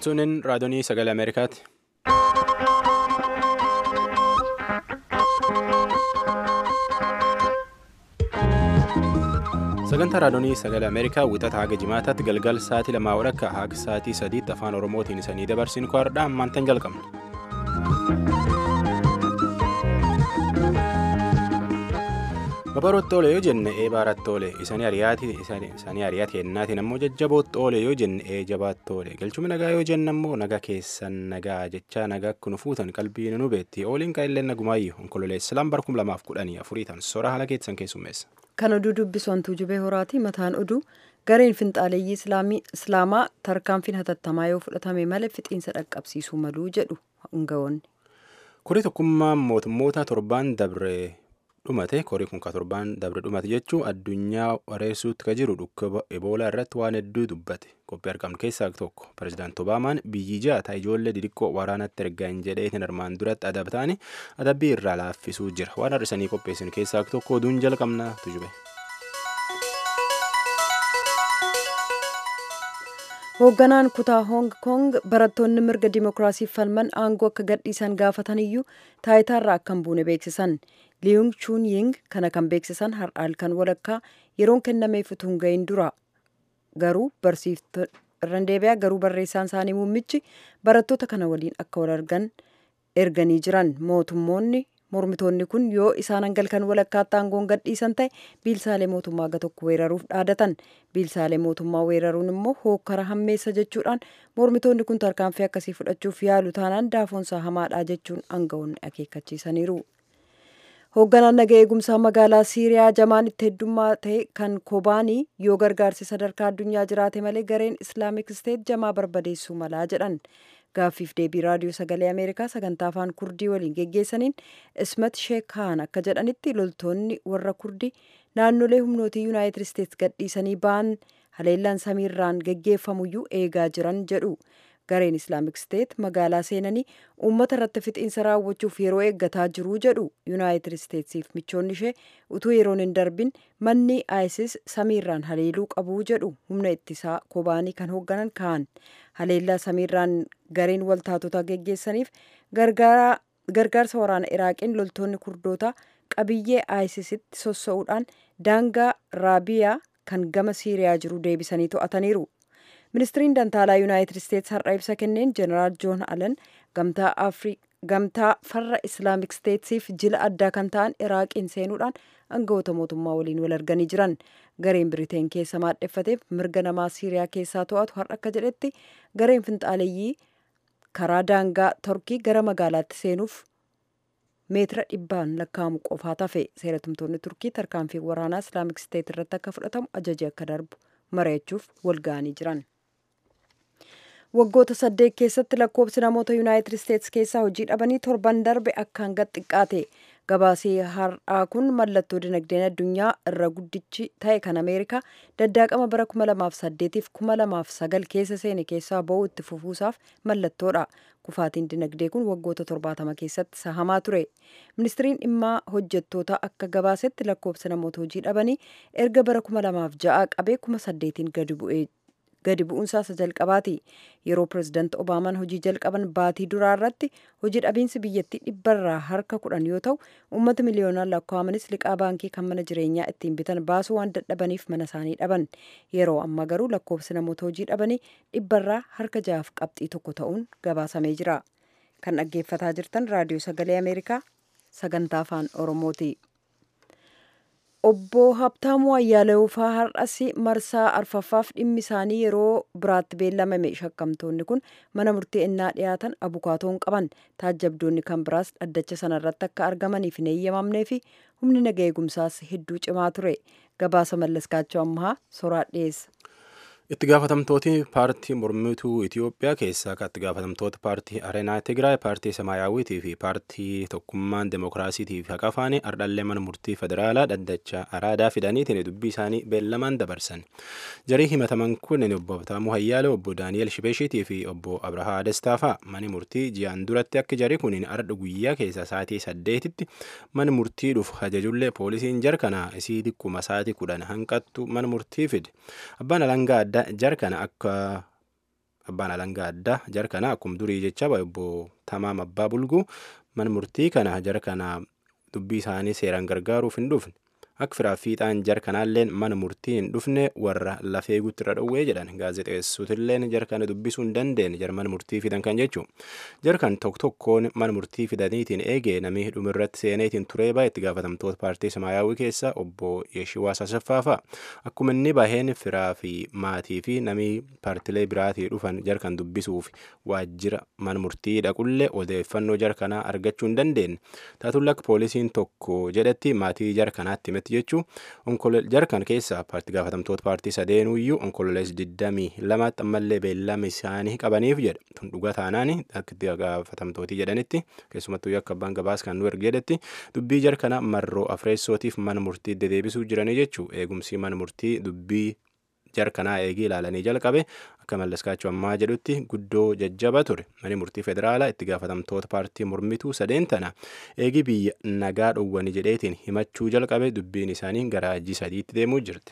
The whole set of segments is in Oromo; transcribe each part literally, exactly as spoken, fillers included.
Sunin raadiyoo sagalee Ameerikaati. Sagantaa raadiyoo sagalee Ameerikaa wixata haga jimaataatti galgal sa'aatii lamaa walakkaa haga sa'aatii sadiitti afaan Oromootiin isanii dabarsin kwaadhaa ammaantan jalqabna. Babarootti oolee yoo jenne ee baaratti oolee isanii ariyaati hennaatiin ammoo jajjabootti oolee yoo jenne ee jabaatti oolee galchuma nagaa yoo jenne ammoo nagaa keessan nagaa jechaa nagaa akkunu fuutan qalbii nu beetti ooliin qaillee nagumaayyuu onkololeessa lambar kum lamaaf kudhanii afurii tan sora haala keessan keessummeessa. Kan oduu dubbisoontuu jubee horaati mataan oduu gareen finxaaleeyyii islaamaa tarkaanfiin hatattamaa yoo fudhatame malee fixiinsa dhaqqabsiisuu maluu jedhu hungawoonni. Kurii tokkummaa mootummoota torbaan dabre. Dhumate korii kun ka torbaan dabre dhumate jechuun addunyaa wareessuutti ka jiru dhukkuba eboolaa irratti waan hedduu dubbate qophii argamne keessaa tokko pirezidaanti Obaamaan biyyi jaata ijoollee didiqqoo waraanatti ergaa hin jedheetiin armaan duratti adabataani adabbii irraa laaffisuu jira waan har'isanii qopheessin keessaa tokko oduun jalqabna tujube. Hoogganaan kutaa Hong Kong barattoonni mirga dimookiraasiif falman aangoo akka gadhiisan gaafatan taayitaarraa akka hin buune beeksisan. Liyung Chun Ying kana kan beeksisan har'aal kan walakkaa yeroon kennameef utuu hin gahin dura garuu barsiiftoonni deebi'aa garuu barreessaan isaanii muummichi barattoota kana waliin akka wal argan erganii jiran mootummoonni mormitoonni kun yoo isaan hangalkan walakkaatti aangoon gadhiisan ta'e biilsaalee mootummaa aga tokko weeraruuf dhaadatan biilsaalee mootummaa weeraruun immoo hookkara hammeessa jechuudhaan mormitoonni kun tarkaanfii akkasii fudhachuuf yaalu taanaan daafoonsaa hamaadhaa jechuun aangawoonni akeekkachiisaniiru. Hoogganaan nagaa eegumsaa magaalaa Siiriyaa jamaan itti heddummaa ta'e kan Kobaanii yoo gargaarsi sadarkaa addunyaa jiraate malee gareen Islaamik Steet jamaa barbadeessuu malaa jedhan. Gaaffiif deebii raadiyoo sagalee Ameerikaa sagantaa afaan Kurdii waliin geggeessaniin Ismat Sheek Haan akka jedhanitti loltoonni warra Kurdii naannolee humnootii Yuunaayitid Isteets gadhiisanii ba'an haleellaan samiirraan geggeeffamuyyuu eegaa jiran jedhu. Gareen Islaamik Steet magaalaa seenanii uummata irratti fixiinsa raawwachuuf yeroo eeggataa jiru jedhu Yuunaayitid Isteetsiif michoonni ishee utuu yeroon hin darbin manni ISIS samiirraan haleeluu qabuu jedhu humna ittisaa Kobaanii kan hoogganan Kaan haleellaa samiirraan gareen waltaatota geggeessaniif gargaarsa waraana Iraaqiin loltoonni Kurdoota qabiyyee ISISitti sossa'uudhaan daangaa Raabiyaa kan gama Siiriyaa jiru deebisanii to'ataniiru. Ministiriin Dantaalaa Yuunaayitid Isteets har'a ibsa kenneen Jeneraal Joon Allen gamtaa farra Islaamik Steetsiif jila addaa kan ta'an Iraaqiin seenuudhaan aangawoota mootummaa waliin wal arganii jiran. Gareen Biriteen keessa maadheffateef mirga namaa Siiriyaa keessaa to'atu har'a akka jedhetti gareen finxaaleeyyii karaa daangaa Torkii gara magaalaatti seenuuf meetira dhibbaan lakkaa'amu qofaa tafe seeratumtoonni Turkii tarkaanfii waraanaa Islaamik Steet irratti akka fudhatamu ajaji akka darbu mari'achuuf wal ga'anii jiran. Waggoota saddeet keessatti lakkoobsi namoota Yuunaayitid Isteets keessaa hojii dhabanii torban darbe akkaan gad xiqqaate. Gabaasii har'aa kun mallattoo dinagdeen addunyaa irra guddichi ta'e kan Ameerikaa daddaaqama bara kuma lamaaf saddeetiif kuma lamaaf sagal keessa seene keessaa ba'uu itti fufuusaaf mallattoodha. Kufaatiin dinagdee kun waggoota torbaatama keessatti sahamaa ture. Ministiriin dhimmaa hojjettoota akka gabaasetti lakkoobsa namoota hojii dhabanii erga bara kuma lamaaf ja'a qabee kuma saddeetiin gadi bu'ee gadi bu'uunsaa isa jalqabaati. Yeroo pirezidaanti Obaamaan hojii jalqaban baatii duraa irratti hojii dhabiinsi biyyattii dhibbarraa harka kudhan yoo ta'u uummata miliyoonaan lakkaa'amanis liqaa baankii kan mana jireenyaa ittiin bitan baasuu waan dadhabaniif mana isaanii dhaban. Yeroo ammaa garuu lakkoofsi namoota hojii dhabanii dhibbarraa harka ja'aaf qabxii tokko ta'uun gabaasamee jira. Kan dhaggeeffataa jirtan raadiyoo sagalee Ameerikaa sagantaa afaan Oromooti. Obbo Habtaamuu Ayyaaleewufaa har'as marsaa arfaffaaf dhimmi isaanii yeroo biraatti beellamame shakkamtoonni kun mana murtii ennaa dhiyaatan abukaatoon qaban taajjabdoonni kan biraas dhaddacha sanarratti akka argamaniif hin eeyyamamnee fi humni nagaa eegumsaas hedduu cimaa ture. Gabaasa Mallaskaachoo Ammaa soraa dhiyeessa. Itti gaafatamtooti paartii mormituu Itoophiyaa keessaa kan itti gaafatamtoota paartii Areenaa Tigraay, paartii Samaayaawwiitii fi paartii Tokkummaan Demookiraasiitii fi Haqa Afaanii ardhallee mana murtii federaalaa dhaddacha araadaa fidaniitiin dubbii isaanii beellamaan dabarsan. Jarii himataman kunneen obbo Habtaamuu Hayyaalee, obbo Daani'el Shibeeshiitii fi obbo Abrahaa Dastaa fa'a. Mani murtii ji'aan duratti akka jarii kunniin arda guyyaa keessa sa'aatii saddeetitti mana murtii dhufu ajajullee poolisiin jarkanaa isii dhikkuma sa'aatii kudhan hanqattu mana murtii fide. Abbaan alangaa jarkana akka abbaan alangaa addaa jara kana akkuma durii jecha obbo Tamaam Abbaa Bulguu mana murtii kana jara kana dubbii isaanii seeraan gargaaruuf hin dhufne. Akka firaa fiixaan jar kanaalleen mana murtii hin dhufne warra lafee guutti irra dhowwee jedhan gaazexeessuutilleen jar kana dubbisuu hin dandeenye jar mana murtii fidan kan jechuun jar kan tokko tokkoon mana murtii fidaniitiin eegee namni dhumirratti seeneetiin turee baay'ee itti gaafatamtoota paartii Samaayyaawwii keessa obbo Yeshiwaas Asaffaa akkuma inni baheen firaa fi maatii fi namni paartilee biraatii dhufan jar kan dubbisuuf waajjira mana murtii dhaqullee odeeffannoo jar kanaa argachuu hin dandeenye taatullak poolisiin tokko jedhetti maatii jar kanaatti jechuun jarkan keessa paartii gaafatamtoota paartii sadeenuyyuu onkololees digdamii lamaatti ammallee beellama isaanii qabaniif jedha tun dhugaa taanaan akka gaafatamtootii jedhanitti keessumattuu akka abbaan gabaas kan nu erge jedhetti dubbii jarkana marroo afreessootiif mana murtii dedeebisuu jiranii jechuu eegumsii mana murtii dubbii jarkanaa eegii ilaalanii jalqabe akka mallaskaachuu ammaa jedhutti guddoo jajjaba ture mani murtii federaalaa itti gaafatamtoota paartii mormituu sadeen tana eegii biyya nagaa dhowwanii jedheetiin himachuu jalqabe dubbiin isaanii gara ajjii sadiitti deemuu jirti.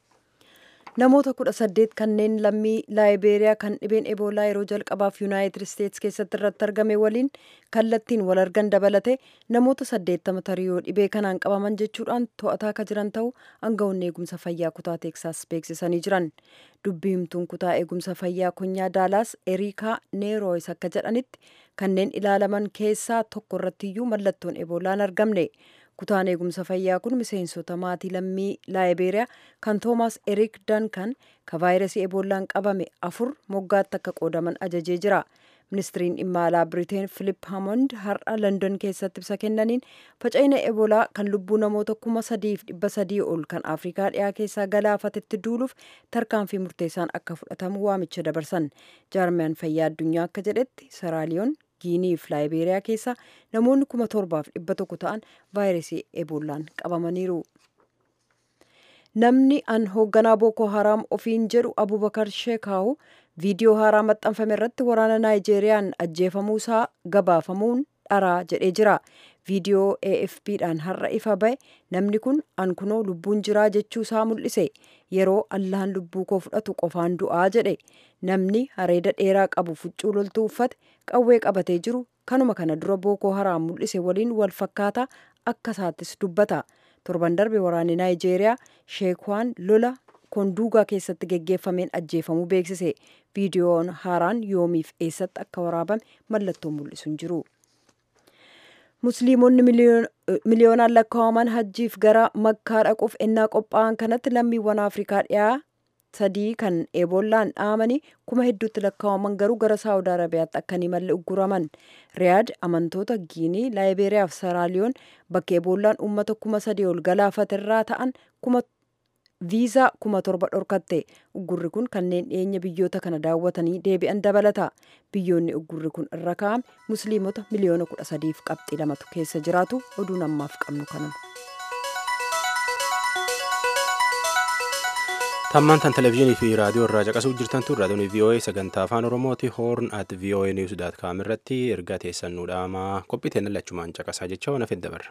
Namoota kudha saddeet kanneen lammii laayibeeriyaa kan dhibeen eboolaa yeroo jalqabaaf yuunaayitid isteetsi keessatti irratti argame waliin kallattiin wal argan dabalate namoota saddeettama tariyoo dhibee kanaan qabaman jechuudhaan to'ataa akka jiran ta'uu aangawoonni eegumsa fayyaa kutaa teeksaas beeksisanii jiran. Dubbii himtuun kutaa eegumsa fayyaa konyaa daalaas eriikaa neerooyis akka jedhanitti kanneen ilaalaman keessaa tokko irrattiyyuu mallattoon eboolaan argamne. Kutaan eegumsa fayyaa kun miseensota maatii lammii laayibeeriyaa kan Toomaas Eriik Dankan ka vaayirasii eboolaan qabame afur moggaatti akka qoodaman ajajee jira. Ministiriin dhimma alaa Biriteen Filip Haamond har'a London keessatti ibsa kennaniin faca'ina eboolaa kan lubbuu namoota kuma sadiif dhibba sadii ol kan Afrikaa dhiyaa keessaa galaafatetti duuluuf tarkaanfii murteessaan akka fudhatamu waamicha dabarsan. Jaarmiyaan fayyaa addunyaa akka jedhetti Saraaliyoon Giinii fi Laayibeeriyaa keessa namoonni kuma torbaaf dhibba tokko ta'an vaayirasii eboolaan qabamaniiru. Namni an hoogganaa Booko Haraam ofiin jedhu Abubakar Sheekaawu viidiyoo haaraa maxxanfame irratti waraana Naayijeeriyaan ajjeefamuu isaa gabaafamuun dharaa jedhee jira. Viidiyoo A F P dhaan har'a ifa ba'e namni kun an kunoo lubbuun jiraa jechuu isaa mul'ise yeroo allahan lubbuu koo fudhatu qofaan du'aa jedhe. Namni hareeda dheeraa qabu fuccuu loltuu uffate qawwee qabatee jiru kanuma kana dura Booko Haraam mul'ise waliin wal fakkaataa akka isaattis dubbata. Torban darbe waraanni Naayijeeriyaa Sheekwaan lola konduugaa keessatti geggeeffameen ajjeefamuu beeksise. Viidiyoon haaraan yoomiif eessatti akka waraabame mallattoon mul'isu hin jiru. Musliimonni miliyoonaan lakkaa'aman hajjiif gara Makkaa dhaquuf ennaa qophaa'an kanatti lammiiwwan Afrikaa dhiyaa sadii kan eebollaan dhaamanii kuma hedduutti lakkaa'aman garuu gara Saawud Arabiyaatti akka hin imalle ugguraman. Riyaad amantoota Giinii, Laayibeeriyaa fi Saraaliyoon bakka eebollaan uummata kuma sadii ol galaafate irraa ta'an kuma viizaa kuma torba dhorkatte. Uggurri kun kanneen dhiyeenya biyyoota kana daawwatanii deebi'an dabalata. Biyyoonni uggurri kun irra kaa'ame musliimota miliyoona kudha sadiif qabxii lamatu keessa jiraatu. Oduun ammaaf qabnu kanuma. Tammaan tan televezyiinii fi raadiyoo irraa caqasuu jirtan tun raadiyoon V O A sagantaa afaan Oromooti hoorn at V O A news dot com irratti ergaa teessan nu dhaamaa qophii teenya lachumaan caqasaa jecha waan hafe dabarra.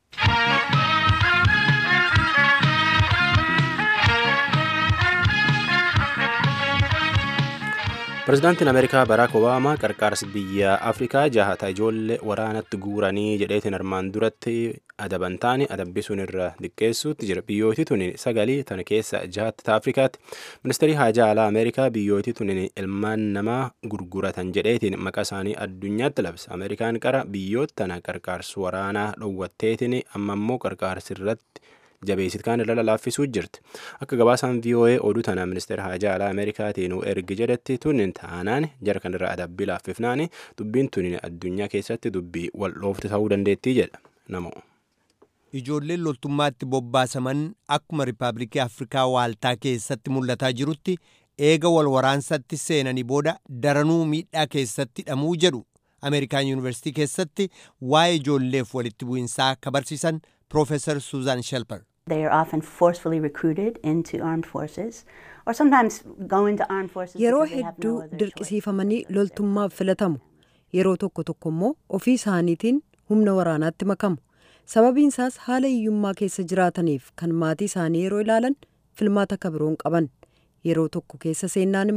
Pireezidaantiin Ameerikaa Baraak Obaamaa qarqaarsa biyya Afrikaa jahata ijoollee waraanatti guuranii jedheetiin armaan duratti adaban taane adabbisuun irra diqqeessuutti jira. Biyyooti tun sagalii tana keessa jahatti Afrikaatti. Ministeerri haajaa alaa Ameerikaa biyyooti tun ilmaan namaa gurguratan jedheetiin maqaa isaanii addunyaatti labsa. Ameerikaan qara biyyoota tana qarqaarsa waraanaa dhowwatteetiin amma immoo qarqaarsi irratti jabeessit kaan irra laaffisuu jirti. Akka gabaasaan V O A oduu tana ministeera haajaa alaa Ameerikaatiin ergi jedhetti tun taanaan jara kan irra adabbii laaffifnaani dubbiin tun addunyaa keessatti dubbii wal dhoofti ta'uu dandeettii jedha namoo. Ijoolleen loltummaatti bobbaasaman akkuma Riippaabilikii Afrikaa Waaltaa keessatti mul'ataa jirutti eega wal waraansatti seenanii booda daranuu miidhaa keessatti hidhamuu jedhu Ameerikaan Yuunivarsiitii keessatti waa'ee ijoolleef walitti bu'insaa akka barsiisan Professor Susan Shelper. They are often forcefully recruited into armed forces or sometimes go into armed forces. Yeroo hedduu dirqisiifamanii loltummaaf filatamu. Yeroo tokko tokko immoo ofii isaaniitiin humna waraanaatti makamu. Sababiin isaas haala hiyyummaa keessa jiraataniif kan maatii isaanii yeroo ilaalan filmaata akka biroon qaban. Yeroo tokko keessa seennaan immoo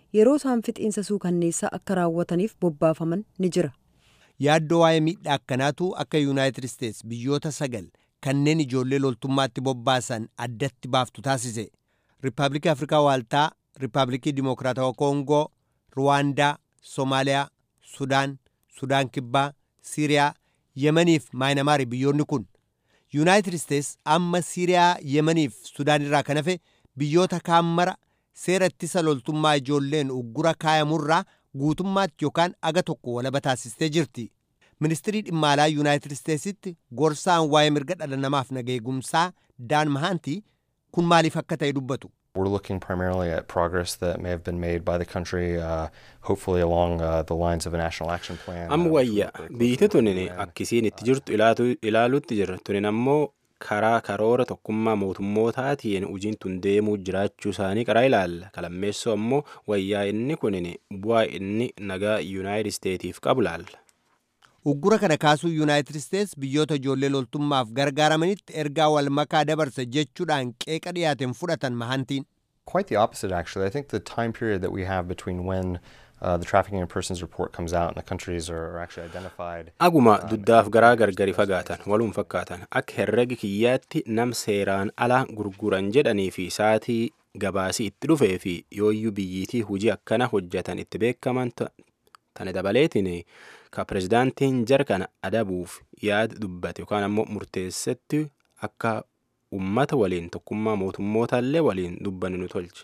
yeroo isaan fixiinsa suukanneessaa akka raawwataniif bobbaafaman ni jira. Yaaddoo waa'ee miidhaa akkanaatu akka Yuunaayitid Isteets biyyoota sagal kanneen ijoollee loltummaatti bobbaasan addatti baaftu taasise. Riippaabilikii Afrikaa Waaltaa, Riippaabilikii Dimokiraatawaa Koongoo, Ruwaandaa, Somaaliyaa, Sudaan, Sudaan Kibbaa, Siiriyaa, Yemeniif Maayinamaari biyyoonni kun. Yuunaayitid Isteets amma Siiriyaa, Yemeniif Sudaan irraa kan hafe biyyoota kaan mara seera ittisa loltummaa ijoolleen uggura kaayamurraa guutummaatti yookaan aga tokko walaba taasistee jirti. Ministirii dhimma alaa Yuunaayitid Isteetsitti gorsaan waa'ee mirga dhala namaaf nageegumsaa Daan Mahanti kun maaliif akka ta'e dubbatu. We're looking primarily at progress that may have been made by the country, uh, hopefully along uh, the lines of a national action plan. Amma wayya biyyi tunin akkisiin itti jirtu ilaaluutti jirra. Tunin ammoo karaa karoora tokkummaa mootummootaatiin hojiin tun deemuu jiraachuu isaanii qaraa ilaalla. Kalammeessoo ammoo wayyaa inni kunin bu'aa inni nagaa Yuunaayitid Isteetiif qabu laalla. Uggura kana kaasuu Yuunaayitid Isteets biyyoota ijoollee loltummaaf gargaaramanitti ergaa wal makaa dabarsa jechuudhaan qeeqa dhiyaateen fudhatan Mahantiin. Quite the opposite, actually. I think the time period that we have between when uh, the trafficking in persons report comes out and the countries are, are actually identified. Aguma duddaaf garaa gargari fagaatan waluun fakkaatan akka herregi kiyyaatti nam seeraan ala gurguran jedhanii fi saatii gabaasii itti dhufee fi yooyyuu biyyiitii hujii akkana hojjetan itti beekaman tane dabaleetiin ka pirezidaantiin jara kana adabuuf yaada dubbate yookaan ammoo murteessetti akka ummata waliin tokkummaa mootummootallee waliin dubbanni nu tolche.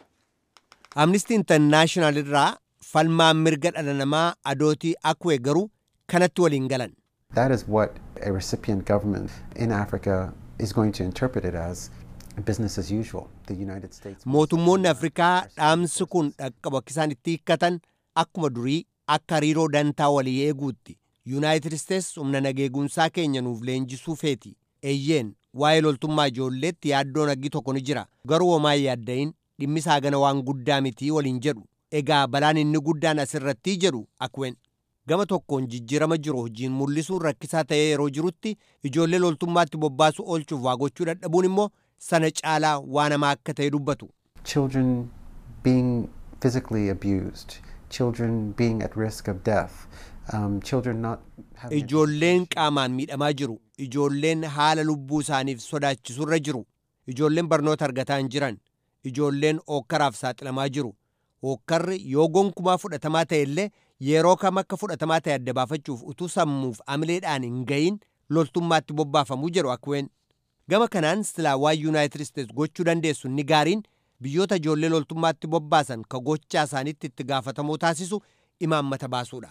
Amnesty International irraa falmaan mirga dhala namaa adootii Akwee garuu kanatti waliin galan. That is what a recipient government in Africa is going to interpret it as. Business as usual. The United States. Mootummoonni Afrikaa dhaamsi kun dhaqqaba akka isaan itti hiikkatan akkuma durii akka hariiroo dantaa walii eeguutti. Yuunaayitid Isteets humna nageegumsaa keenya nuuf leenjisuu feeti. Eeyyeen waa'ee loltummaa ijoolleetti yaaddoon aggi tokko ni jira. Garuu homaa yaaddayin dhimmisaa gana waan guddaa mitii waliin jedhu. Egaa balaan inni guddaan asirratti jedhu Akween. Gama tokkoon jijjiirama jiru hojiin mul'isuun rakkisaa ta'ee yeroo jirutti ijoollee loltummaatti bobbaasu oolchuuf waa gochuu dadhabuun immoo sana caalaa waan hamaa akka ta'e dubbatu. Children being physically abused, children being at risk of death, um, children not having... Ijoolleen qaamaan miidhamaa jiru, ijoolleen haala lubbuu isaaniif sodaachisurra jiru, ijoolleen barnoota argataa hin jiran, ijoolleen ookkaraaf saaxilamaa jiru. Ookkarri yoo gonkumaa fudhatamaa ta'e illee yeroo kam akka fudhatamaa ta'e adda baafachuuf utuu sammuuf amileedhaan hin gayin loltummaatti bobbaafamuu jedhu Akween. Gama kanaan silaa waan Yuunaayitid Isteets gochuu dandeessu ni gaariin biyyoota ijoollee loltummaatti bobbaasan ka gochaa isaaniitti itti gaafatamuu taasisu imaammata baasuudha.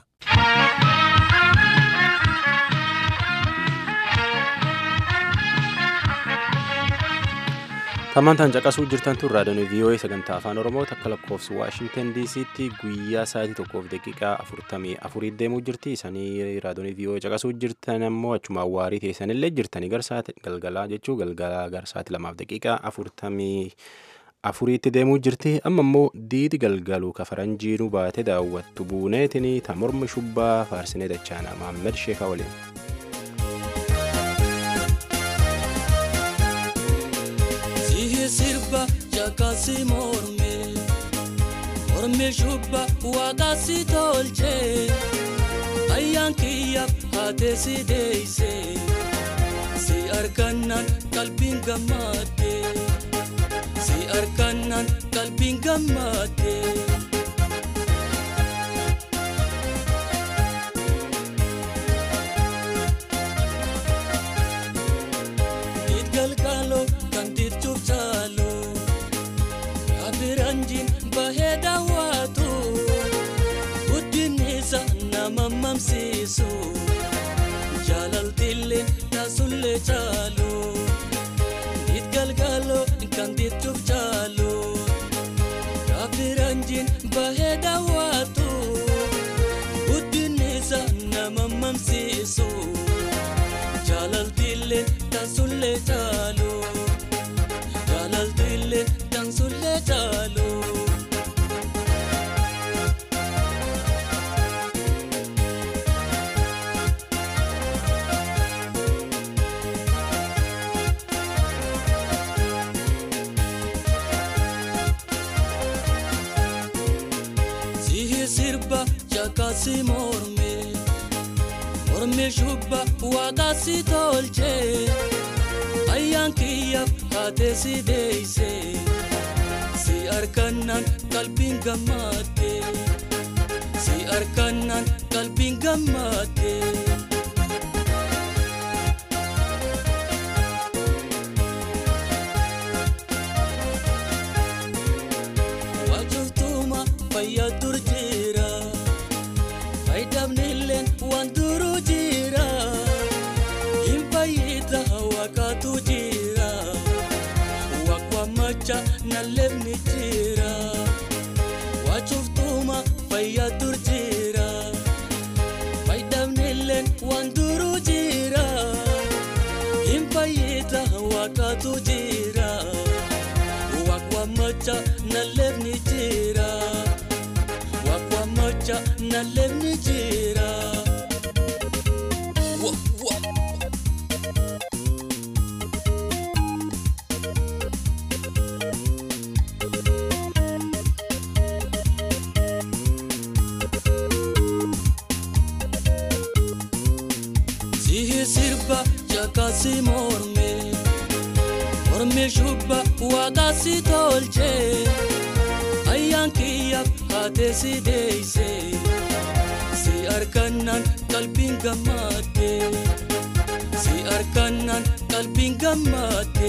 Tamantaan caqasuu jirtan tun raadiyoon V O A sagantaa afaan Oromoo takka lakkoofsa Waashingtan D C'tti guyyaa sa'aatii tokkoof daqiiqaa afurtamii afurii deemuu jirti. Isanii raadiyoon V O A caqasuu jirtan ammoo achuma awwaarii teessanillee jirtanii garsaati galgalaa jechuu galgalaa garsaati lamaaf daqiiqaa afurtamii afuriitti deemuu jirti. Amma immoo diidi galgaluu ka faranjiinuu baate daawwattu buuneetinii ta mormi shubbaa faarsinee dachaana Maammed Sheekaa waliin. Sirba jakasi morme morme shubba wagasi tolche ayyankiya hate si deise si arkanan kalbin gamate si arkanan kalbin gamate itgalgalo kanditu Ranjin baheda watu Udinisa nama mamsisu Jalal dille nasulle chalu Itgalgalo kandituf chalu Ranjin baheda watu Udinisa nama mamsisu Jalal dille nasulle chalu Jalal dille nasulle chalu si morme morme shubba waaqasi tolche ayyaan kiyyaaf haate si deeyse si arkannan qalbiin gammadde si arkannan qalbiin gammadde fayya dur jira faydamnilleen waan duru jira hin fayyida waaqatu jira waaqwamacha nalleefni jira waachuftuma fayya dur jira faydamnilleen waan duru jira hin fayyida waaqatu jira waaqwamacha nalleefni jira Wakwamacha nalleefni jira wa wa Sihi sirba jakasi morme morme shubba waaqasi tolche ayyaan kiyyaaf haate si deeyse si arkannan qalbiin gammadde si arkannan qalbiin gammadde.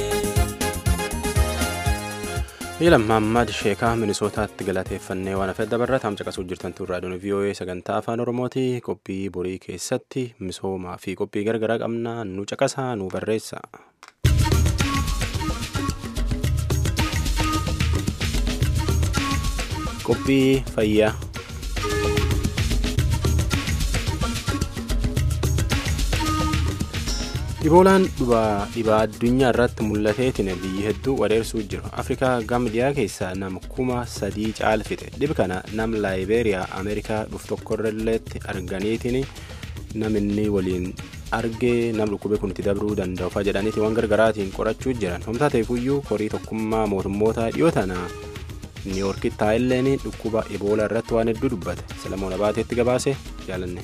Ilam Mahammad Sheekaa Minisootaatti galateeffannee waan hafee dabarra taamsa qasuu jirtan turraa doonii V O A sagantaa afaan Oromooti qophii borii keessatti misoomaa fi qophii gargaraa qabna nu caqasaa nu barreessa. Qophii fayyaa Iboolaan dhibaa addunyaa irratti mul'ateetiin biyyi hedduu wareersuu jiru. Afrikaa gama dhiyaa keessaa nam kuma sadii caalfite. Dhibi kana nam Laayibeeriyaa Ameerikaa dhufu tokkorrelleetti arganiitiin namni waliin argee nam dhukkubee kun itti dabruu danda'u fa'a jedhaniiti waan gargaraatiin qorachuu jiran. Homtaa ta'eefuyyuu horii tokkummaa mootummoota dhiyoo tanaa niiwoorkitti taa'elleen dhukkuba iboolaa irratti waan hedduu dubbate. Salamoon Abaateetti gabaase jaalanne.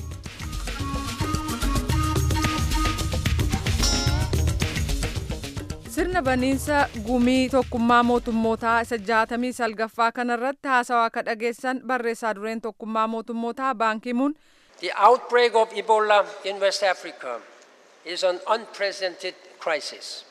Sirna baniinsa gumii tokkummaa mootummootaa isa jaatamii salgaffaa kanarratti haasawaa akka dhageessan barreessaa dureen tokkummaa mootummootaa Ban Ki-moon. The outbreak of Ebola in West Africa is an unprecedented crisis.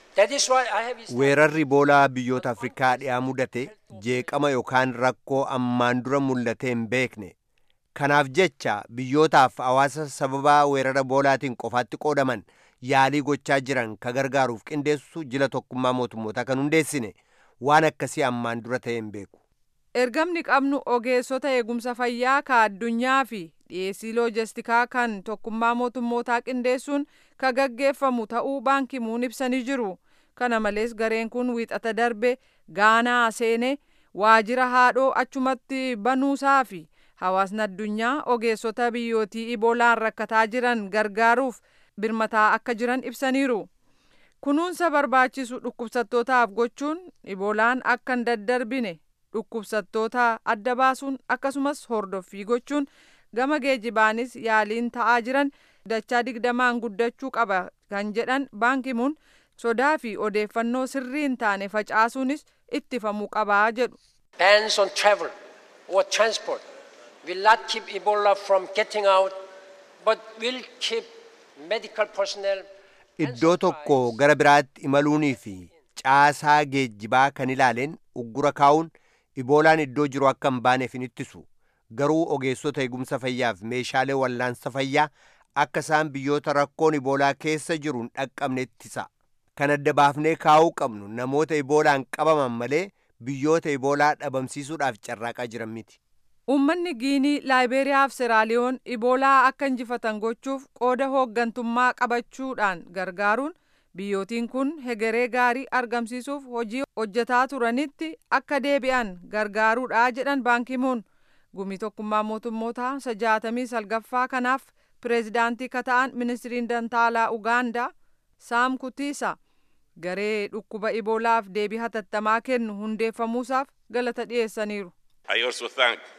Weerarri Iboolaa biyyoota Afrikaa dhiyaa mudate jeeqama yookaan rakkoo ammaan dura mul'atee hin beekne. Kanaaf jecha biyyootaaf hawaasa sababaa weerara Iboolaatiin qofaatti qoodaman yaalii gochaa jiran ka gargaaruuf qindeessu jila tokkummaa mootummootaa kan hundeessine waan akkasii ammaan dura ta'e hin beeku. Ergamni qabnu ogeessota eegumsa fayyaa ka addunyaa fi dhiyeessii loojistikaa kan tokkummaa mootummootaa qindeessuun ka gaggeeffamu ta'uu Ban Ki-moon ibsanii jiru. Kana malees gareen kun wiixata darbe Gaanaa seenee waajjira haadhoo achumatti banuusaa fi hawaasni addunyaa ogeessota biyyootii Iboolaan rakkataa jiran gargaaruuf birmataa akka jiran ibsaniiru. Kunuunsa barbaachisu dhukkubsattootaaf gochuun Iboolaan akka hin daddarbine dhukkubsattoota adda baasuun akkasumas hordoffii gochuun gama geejjibaanis yaaliin ta'aa jiran dachaa digdamaan guddachuu qaba kan jedhan Ban Ki-moon sodaa fi odeeffannoo sirrii hin taane facaasuunis ittifamuu qabaa jedhu. Bans on travel or transport will not keep Ebola from getting out, but will keep medical personnel. Iddoo tokko gara biraatti imaluunii fi caasaa geejjibaa kan ilaaleen uggura kaa'uun Iboolaan iddoo jiru akka hin baaneef hin ittisu. Garuu ogeessota eegumsa fayyaaf meeshaalee wallaansa fayyaa akka isaan biyyoota rakkoon Iboolaa keessa jiru hin dhaqqabne ittisa. Kan adda baafnee kaa'uu qabnu namoota Iboolaan qabaman malee biyyoota Iboolaa dhabamsiisuudhaaf carraaqaa jiran miti. Uummanni Giinii, Laayibeeriyaa fi Seraaliyoon Iboolaa akka injifatan gochuuf qooda hooggantummaa qabachuudhaan gargaaruun biyyootiin kun hegeree gaarii argamsiisuuf hojii hojjetaa turanitti akka deebi'an gargaaruudha jedhan Ban Ki-moon. Gumii tokkummaa mootummootaa isa jaatamii salgaffaa kanaaf pireezidaantii ka ta'an ministiriin dantaalaa Ugaandaa Saam Kutiisa garee dhukkuba Iboolaaf deebii hatattamaa kennu hundeeffamuusaaf galata dhiyeessaniiru. I also thank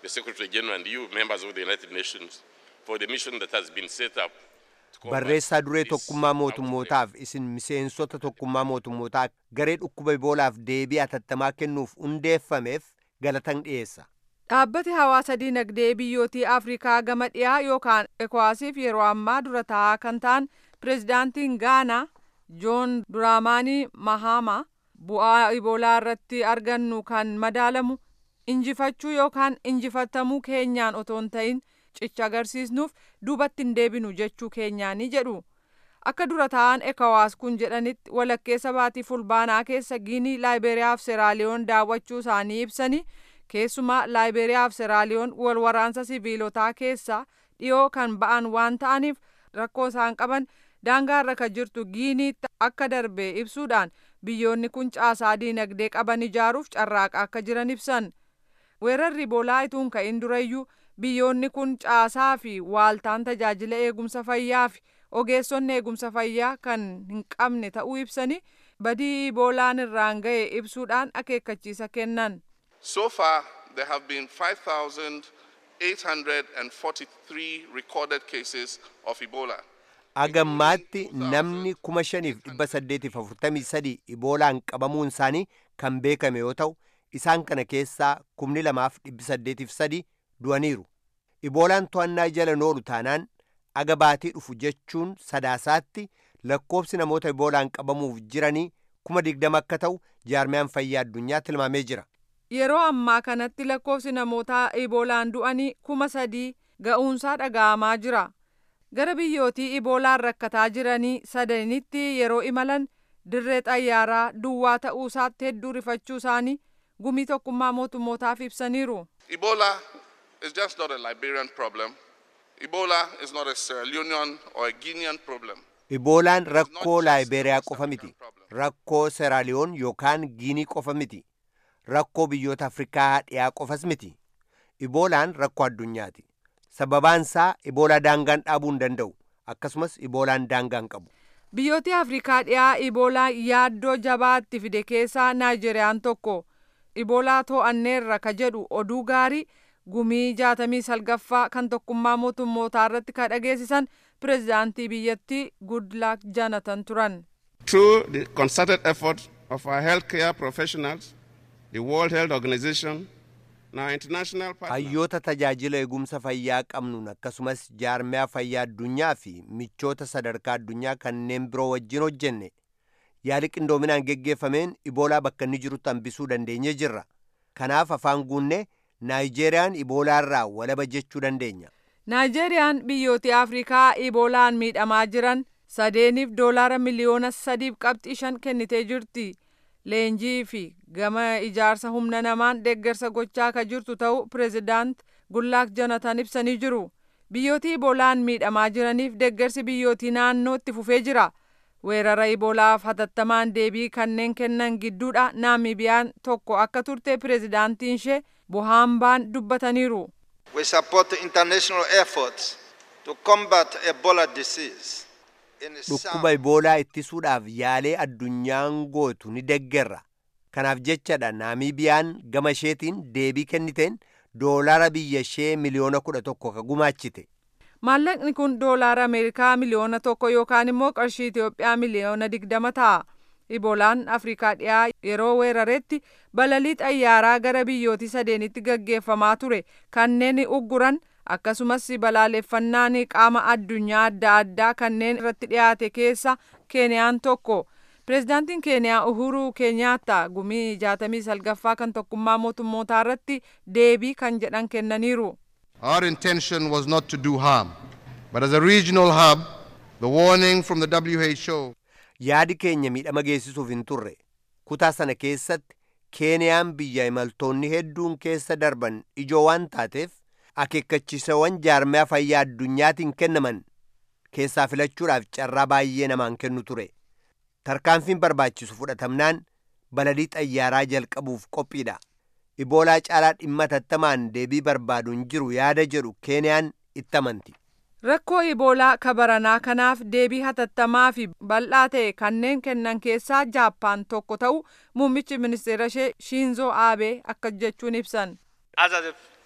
the Secretary General and you, members of the United Nations, for the mission that has been set up. Barreessaa duree tokkummaa mootummootaaf isin miseensota tokkummaa mootummootaa garee dhukkuba Iboolaaf deebii atattamaa kennuuf hundeeffameef galatan dhiyeessa. Dhaabbati hawaasa dinagdee biyyootii Afrikaa gama dhiyaa yookaan ECOWASiif yeroo ammaa dura taa'aa kan ta'an pirezidaantiin Gaanaa Joon Duraamaanii Mahama bu'aa Iboolaa irratti argannu kan madaalamu injifachuu yookaan injifatamuu keenyaan otoo hin ta'in cicha agarsiisnuuf duubatti hin deebinu jechuu keenyaanii jedhu. Akka dura taa'an ECOWAS kun jedhanitti walakkeessa baatii fulbaanaa keessa Giinii, Laayiberiyaa fi Seeraaliyoon daawwachuu isaanii ibsanii keessumaa Laayiberiyaa fi Seeraaliyoon wal waraansa siviilotaa keessaa dhiyoo kan ba'an waan ta'aniif rakkoo isaan qaban daangaarra kan jirtu Giiniitti akka darbe ibsuudhaan biyyoonni kun caasaa diinagdee qaban ijaaruuf carraaqaa akka jiran ibsan. Weerarri Iboolaa ituun ka'in durayyuu biyyoonni kun caasaa fi waaltaan tajaajila eegumsa fayyaa fi ogeessonni eegumsa fayyaa kan hin qabne ta'uu ibsanii badii Iboolaan irraan ga'e ibsuudhaan akeekkachiisa kennan. So far, there have been five thousand eight hundred forty-three recorded cases of Ebola. Agammaatti namni kuma shaniif dhibba saddeetiif afurtamii sadii Iboolaan qabamuun isaanii kan beekame yoo ta'u, isaan kana keessaa kumni lamaaf dhibbi saddeetiif sadii du'aniiru. Iboolaan to'annaa jala noolu taanaan aga baatii dhufu jechuun sadaasaatti lakkoofsi namoota Iboolaan qabamuuf jiranii kuma digdama akka ta'u jaarmiyaan fayyaa addunyaa tilmaamee jira. Yeroo ammaa kanatti lakkoofsi namoota Iboolaan du'anii kuma sadii ga'uunsaa dhaga'amaa jira. Gara biyyootii Iboolaan rakkataa jiranii sadanitti yeroo imalan dirree xayyaaraa duwwaa ta'uusaatti hedduu rifachuu isaanii gumii tokkummaa mootummootaaf ibsaniiru. Ebola is just not a Liberian problem. Ebola is not a Sierra Leonean or a Guinean problem. Iboolaan rakkoo Laayiberiyaa qofa miti. Rakkoo Seeraaliyoon yookaan Giinii qofa miti. Rakkoo biyyoota Afrikaa dhiyaa qofas miti. Iboolaan rakkoo addunyaati. Sababaansaa Iboolaa daangaan dhaabuu hin danda'u. Akkasumas Iboolaan daangaan qabu. Biyyooti Afrikaa dhiyaa Iboolaa yaaddoo jabaatti fide keessaa Naayijeriyaan tokko. Iboolaa to'anneerra ka jedhu oduu gaarii gumii jaatamii salgaffaa kan tokkummaa mootummootaa irratti ka dhageessisan pirezidaantii biyyattii Goodluck Jonathan turan. Through the concerted effort of our healthcare professionals, the World Health Organization, now international partners. Hayyoota tajaajila eegumsa fayyaa qabnuun akkasumas jaarmiyaa fayyaa addunyaa fi michoota sadarkaa addunyaa kanneen biroo wajjin hojjenne yaali qindoominaan geggeeffameen Iboolaa bakka inni jirutti hambisuu dandeenye jirra. Kanaaf afaan guunnee Naayijeeriyaan Iboolaa irraa walaba jechuu dandeenya. Naayijeeriyaan biyyooti Afrikaa Iboolaan miidhamaa jiran sadeeniif doolaara miliyoona sadiif qabxii shan kennitee jirti. Leenjii fi gama ijaarsa humna namaan deeggarsa gochaa ka jirtu ta'u pirezidaant Goodluck Jonathan ibsanii jiru. Biyyooti Iboolaan miidhamaa jiraniif deeggarsi biyyootii naannootti fufee jira. Weerara Iboolaaf hatattamaan deebii kanneen kennan gidduudha Naamibiyaan tokko akka turte pirezidaantiin ishee Bohaambaan dubbataniiru. We support the international efforts to combat Ebola disease. Dhukkuba Iboolaa ittisuudhaaf yaalee addunyaan gootu ni deeggarra. Kanaaf jechadha Naamibiyaan gama isheetiin deebii kenniteen doolaara biyya ishee miliyoona kudha tokko ka gumaachite. Maallaqni kun doolaara Ameerikaa miliyoona tokko yookaan immoo qarshii Itoophiyaa miliyoona digdama ta'a. Iboolaan Afrikaa dhiyaa yeroo weeraretti balalii xayyaaraa gara biyyooti sadeenitti gaggeeffamaa ture kanneen ugguran akkasumas balaaleffannaan qaama addunyaa adda addaa kanneen irratti dhiyaate keessa Keeniyaan tokko. Pirezidaantiin Keeniyaa Uhuru Kenyatta gumii jaatamii salgaffaa kan tokkummaa mootummootaa irratti deebii kan jedhan kennaniiru. Our intention was not to do harm, but as a regional hub, the warning from the W H O. Yaadi keenya miidhama geessisuuf hin turre. Kutaa sana keessatti Keeniyaan biyya imaltoonni hedduun keessa darban ijoo waan taateef akeekkachiisawwan jaarmiyaa fayyaa addunyaatiin kennaman keessaa filachuudhaaf carraa baay'ee namaan kennu ture. Tarkaanfiin barbaachisu fudhatamnaan balalii xayyaaraa jalqabuuf qophiidha. Iboolaa caalaa dhimma tattamaan deebii barbaaduun jiru yaada jedhu Keeniyaan itti amanti. Rakkoo Iboolaa kabaranaa kanaaf deebii hatattamaa fi bal'aa ta'e kanneen kennan keessaa Jaappaan tokko ta'u muummichi ministeera ishee Shinzo Abe akka jechuun ibsan. As a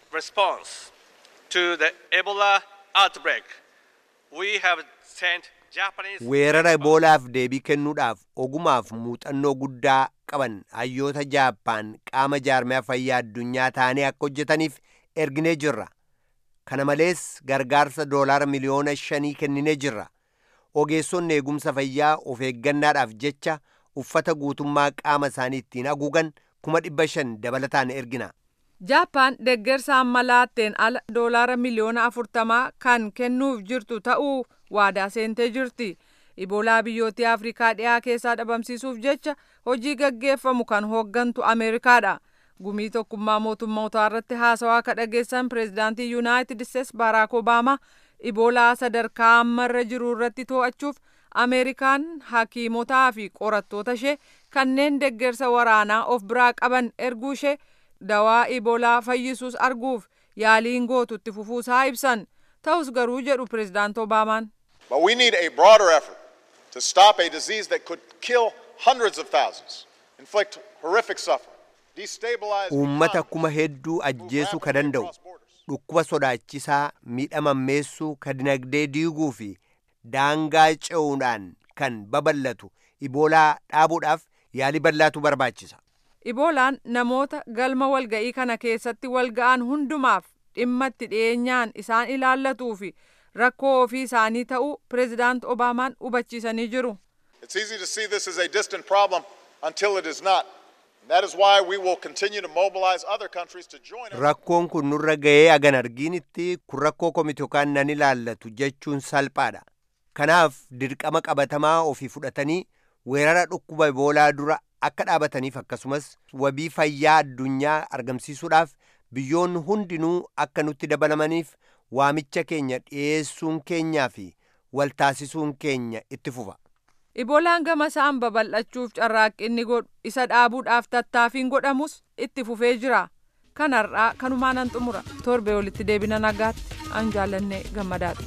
response to the Ebola outbreak, we have sent Japanese... weerara Eboolaaf deebii kennuudhaaf ogumaaf muuxannoo guddaa qaban hayyoota Jaappaan qaama jaarmiyaa fayyaa addunyaa ta'anii akka hojjetaniif erginee jirra. Kana malees gargaarsa doolaara miliyoona shanii kenninee jirra. Ogeessonni eegumsa fayyaa of eeggannaadhaaf jecha uffata guutummaa qaama isaanii ittiin haguugan kuma dhibba shan dabalataan ergina. Jaappaan deeggarsa amma laatteen ala doolaara miliyoona afurtamaa kan kennuuf jirtu ta'uu waadaa seentee jirti. Iboolaa biyyoota Afrikaa dhiyaa keessaa dhabamsiisuuf jecha hojii gaggeeffamu kan hooggantu Ameerikaadha. Gumii tokkummaa mootummootaa irratti haasawaa akka dhageessan pireezidaantii Yuunaayitid Isteets Baaraak Obaamaa Iboolaa sadarkaa ammarra jiru irratti to'achuuf Ameerikaan hakiimotaa fi qorattoota ishee kanneen deeggarsa waraanaa of biraa qaban erguu ishee dawaa Iboolaa fayyisuus arguuf yaaliin gootutti fufuusaa ibsan. Ta'us garuu jedhu pireezidaant Obaamaan. But we need a broader effort to stop a disease that could kill hundreds of thousands, inflict horrific suffering. Uummata kuma hedduu ajjeesuu ka danda'u, dhukkuba sodaachisaa miidhamammeessuu ka dinagdee diiguu fi daangaa ce'uudhaan kan babal'atu Iboolaa dhaabuudhaaf yaalii bal'aatu barbaachisa. Iboolaan namoota galma walga'ii kana keessatti walga'an hundumaaf dhimma itti dhiyeenyaan isaan ilaallatuu fi rakkoo ofii isaanii ta'uu pireezidaant Obaamaan hubachiisanii jiru. It's easy to see this as a distant problem until it is not. That is why we will continue to mobilize other countries to join us. Rakkoon kun nurra ga'ee agan argiinitti kun rakkoo komite yookaan nan ilaallatu jechuun salphaadha. Kanaaf dirqama qabatamaa ofii fudhatanii weerara dhukkuba Iboolaa dura akka dhaabataniif akkasumas wabii fayyaa addunyaa argamsiisuudhaaf biyyoonni hundinuu akka nutti dabalamaniif waamicha keenya dhiyeessuun keenyaa fi waltaasisuun keenya itti fufa. Iboolaan gama isaan babal'achuuf carraaqqinni godhu isa dhaabuudhaaf tattaaffiin godhamus itti fufee jira. Kanarraa kanumaan xumura. Torbee walitti deebina nagaatti an jaallannee gammadaadha.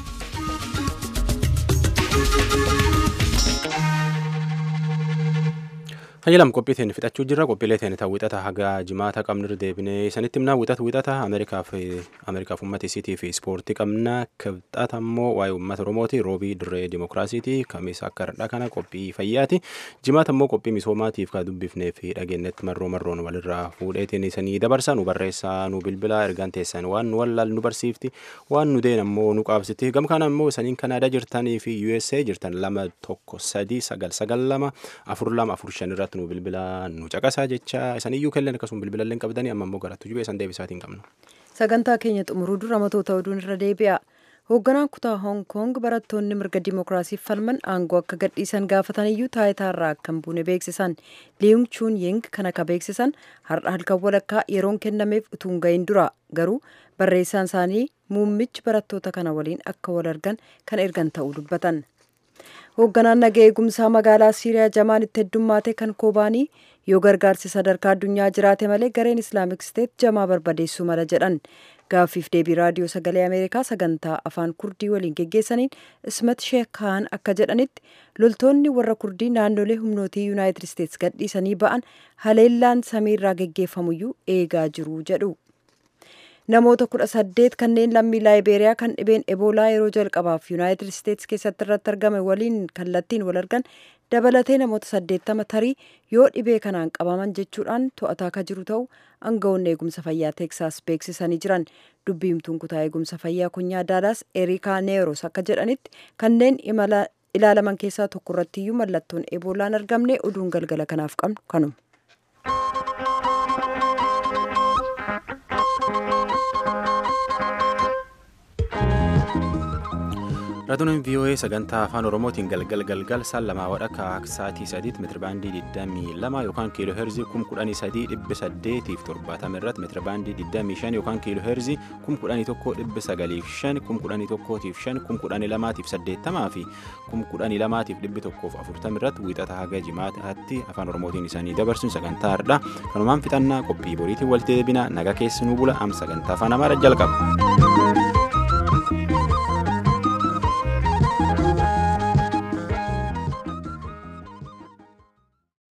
Hayyalam qophii teenya fixachuu jirra. Qophiilee teenya ta'uu wixata haga jimaata qabnirra deebinee isanitti himnaa wixata wixata Ameerikaaf Ameerikaaf uummata isiitii fi ispoortii qabna. Kibxata immoo waa'ee uummata Oromooti. Roobii dirree dimokiraasiiti. Kamiisa akka har'aa kana qophii fayyaati. Jimaata immoo qophii misoomaatiif ka dubbifnee fi dhageenyetti marroo marroon walirraa fuudheetiin isanii dabarsa. Nu barreessaa nu bilbilaa ergaan teessan waan nu wallaal nu barsiifti waan nu deen ammoo nu qaabsiti. Gam kana immoo isaniin Kanaadaa jirtanii fi U S A jirtan lama tokko sadii sagal sagal lama afur lama afur shan irratti nu bilbila nu caqasaa jecha isaniyyuu kelleen akkasuma bilbilallee qabdanii amma immoo garattu jubee san deebisaatiin qabnu. Sagantaa keenya xumuruu dura matoota oduun irra deebi'a. Hoogganaan kutaa Hong Kong barattoonni mirga dimokiraasiif falman aangoo akka gadhiisan gaafataniyyuu taayitaarraa akka hin buune beeksisan. Leung Chun Ying kana ka beeksisan har'a halkan walakkaa yeroon kennameef utuu hin gahin dura garuu barreessaan isaanii muummichi barattoota kana waliin akka wal argan kan ergan ta'uu dubbatan. Hoogganaan nagaa eegumsaa magaalaa Siiriyaa Jamaan itti heddummaate kan Koobaanii yoo gargaarsi sadarkaa addunyaa jiraate malee gareen Islaamic State Jamaa barbadeessuu mala jedhan. Gaaffiif deebii raadiyoo sagalee Ameerikaa sagantaa afaan Kurdii waliin geggeessaniin Ismat Sheekh Khan akka jedhanitti loltoonni warra Kurdii naannolee humnootii Yuunaayitid Isteets gadhiisanii ba'an haleellaan samiirraa geggeeffamuyyuu eegaa jiru jedhu. Namoota kudha saddeet kanneen lammii Laayibeeriyaa kan dhibeen Eboolaa yeroo jalqabaaf Yuunaayitid Isteets keessatti irratti argame waliin kallattiin wal argan dabalatee namoota saddeettama tarii yoo dhibee kanaan qabaman jechuudhaan to'ataa ka jiru ta'u aangawoonni eegumsa fayyaa Teeksaas beeksisanii jiran. Dubbiimtuun kutaa eegumsa fayyaa kunyaa Daalaas Erikaa Neeros akka jedhanitti kanneen ilaalaman keessaa tokko irrattiyyuu mallattoon Eboolaan argamne oduun galgala kanaaf qabnu kanuma. Raadiyoon V O A sagantaa afaan Oromootiin galgal galgal saan lamaa wadhakka sa'aatii sadiitti meetira baandii digdamii lama yookaan kiiloo heerzii kum kudhanii sadii dhibba saddeetiif torbaatama irratti meetira baandii digdamii shan yookaan kiiloo heerzii kum kudhanii tokko dhibba sagaliif shan kum kudhanii tokkootiif shan kum kudhanii lamaatiif saddeettamaa fi kum kudhanii lamaatiif dhibbi tokkoof afurtama irratti wiixata haga jimaataatti afaan Oromootiin isaanii dabarsuun sagantaa har'aa kanumaan fixannaa qophii boriitiin walitti deebina naga keessanuu bula am sagantaa afaan Amaaraa jalqaba.